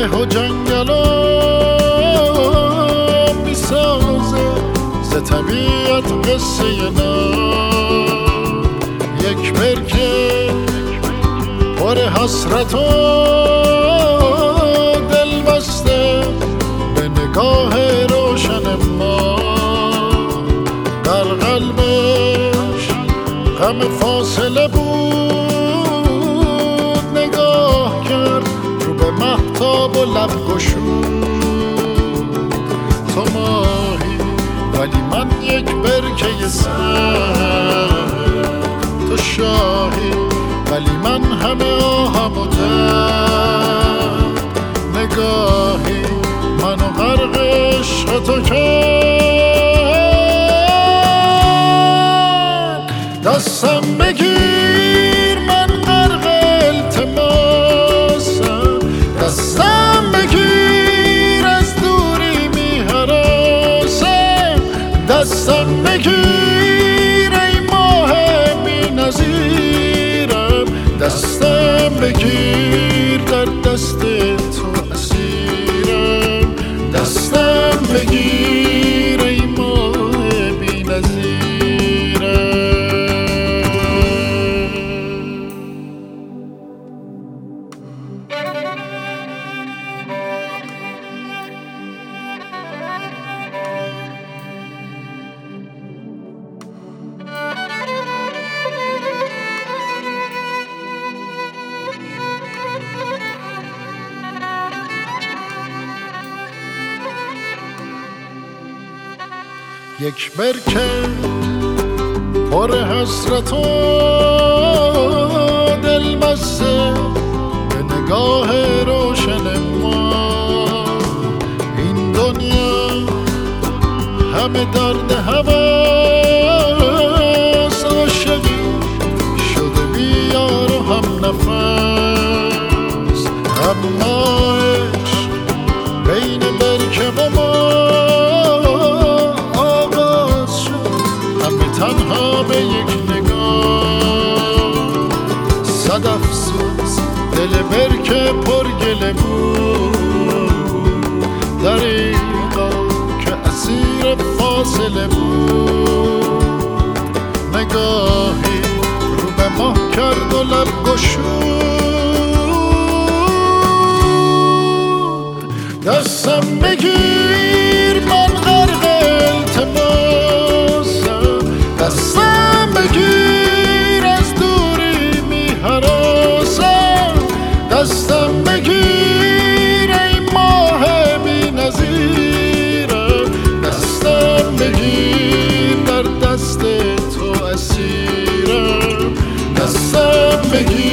ده و جنگلا میسازه ز طبیعت قصه یک برکه پر حسرت و دل بسته به نگاه روشن ما در قلبش غم فاصله بود نگاه کرد رو به مهتاب و لب گشود تو ماهی ولی من یک برکه سر تو شاهی ولی من همه آهم و درد نگاهی منو غرق عشق تو کرد دستم بگیر من غرق التماسم دستم بگیر از دوری میهراسم دستم بگیر ای ماه بی نظیرم دستم بگیر در دست تو اسیرم دستم بگیر ای ماه بی نظیرم یک برکه پر حسرت و دل بسته به نگاه روشن ما این دنیا همه درد هوس عاشقی شده بیار و هم نفس اما عشق بین برکه و ما تنها به یک نگاه صد افسوس دل برکه پر گله بود دریغا که اسیر فاصله بود نگاهی رو به ماه کرد و لب گشود دستم بگیر من غرق التماسم دستم بگیر از دوری میهراسم دستم بگیر ای ماه بی نظیرم دستم بگیر در دست تو اسیرم دستم بگیر